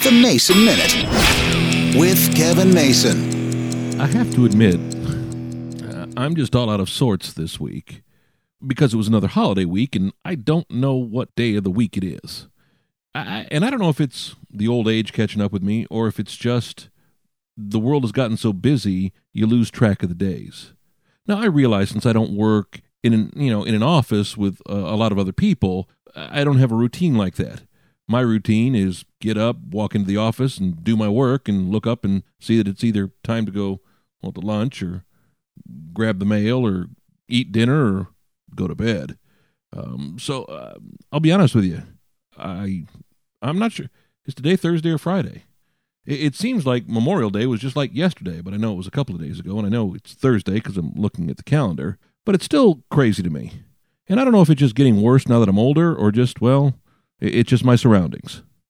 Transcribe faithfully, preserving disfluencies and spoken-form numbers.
The Mason Minute with Kevin Mason. I have to admit, uh, I'm just all out of sorts this week because it was another holiday week and I don't know what day of the week it is. I, and I don't know if it's the old age catching up with me or if it's just the world has gotten so busy you lose track of the days. Now, I realize since I don't work in an, you know, in an office with uh, a lot of other people, I don't have a routine like that. My routine is get up, walk into the office, and do my work, and look up and see that it's either time to go well, to lunch or grab the mail or eat dinner or go to bed. Um, so uh, I'll be honest with you. I, I'm not sure. Is today Thursday or Friday? It, it seems like Memorial Day was just like yesterday, but I know it was a couple of days ago, and I know it's Thursday because I'm looking at the calendar, but it's still crazy to me. And I don't know if it's just getting worse now that I'm older or just, well, it's just my surroundings.